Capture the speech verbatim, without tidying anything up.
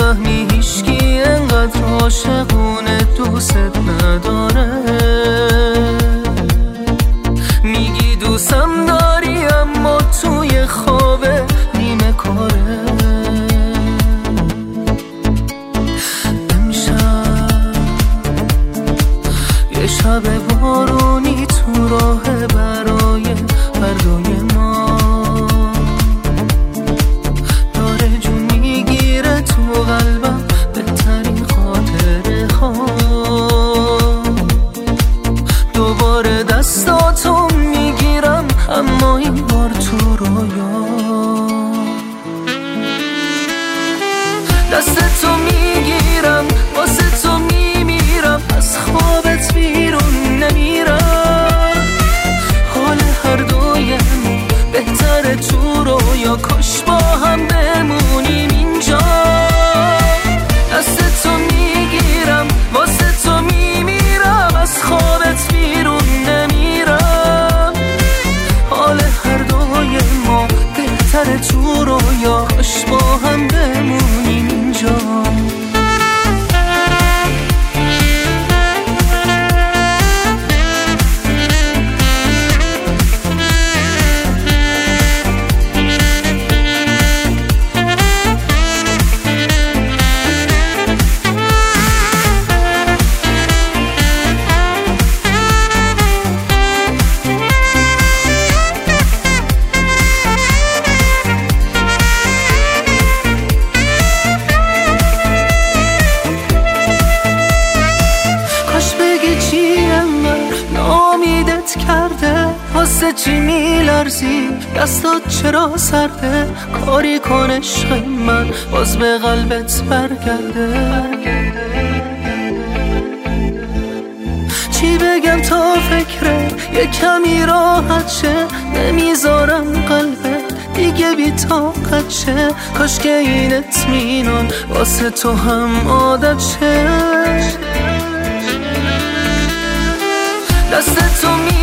میفهمی هیچکی انقدر عاشقونه دوست نداره. میگی دوستم داری اما توی خوابه نیمه کاره. امشب یه شب بارونی تو راه برای فردای ما داره جون میگیره تو قلبم بهترین خاطره ها. دوباره دستاتو میگیرم اما این بار تو رویا. دستتو میگیرم واسه تو میمیرم از خوابت بیرون نمیرم. حال هر دویم بهتره تو رویا کاش با هم بمونیم اینجا. دستتو میگیرم واسه تو میمیرم از خوابت بیرون نمیرم. حال هر دوی ما بهتره تو رویا کاش با هم بمونیم اینجا. کرده واسه چی میلرزی دستات چرا سرده کاری کن عشق من باز به قلبت برگرده. چی بگم تا فکره یه کمی راحت شه نمیذارم قلبت دیگه بی طاقت شه. کاش که این اطمینان واسه تو هم عادت شه. دست تو می